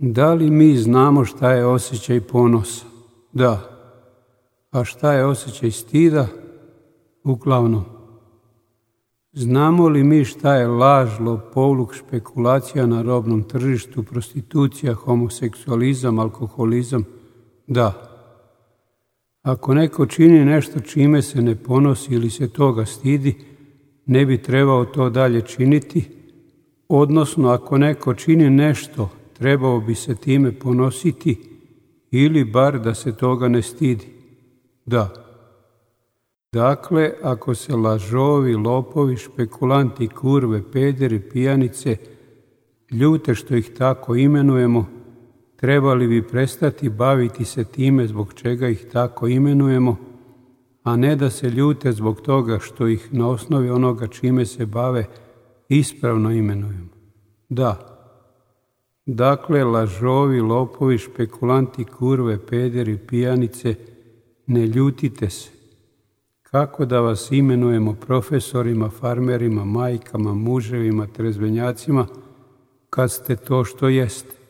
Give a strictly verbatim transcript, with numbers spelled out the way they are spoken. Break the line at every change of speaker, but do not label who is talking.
Da li mi znamo šta je osjećaj ponosa? Da. A šta je osjećaj stida? Uglavnom. Znamo li mi šta je laž, lopovluk, špekulacija na robnom tržištu, prostitucija, homoseksualizam, alkoholizam? Da. Ako neko čini nešto čime se ne ponosi ili se toga stidi, ne bi trebao to dalje činiti, odnosno ako neko čini nešto, trebao bi se time ponositi ili bar da se toga ne stidi. Da. Dakle, ako se lažovi, lopovi, špekulanti, kurve, pederi, pijanice ljute što ih tako imenujemo, trebali bi prestati baviti se time zbog čega ih tako imenujemo, a ne da se ljute zbog toga što ih na osnovi onoga čime se bave ispravno imenujemo. Da. Dakle, lažovi, lopovi, špekulanti, kurve, pederi, pijanice, ne ljutite se. Kako da vas imenujemo profesorima, farmerima, majkama, muževima, trezvenjacima, kad ste to što jeste?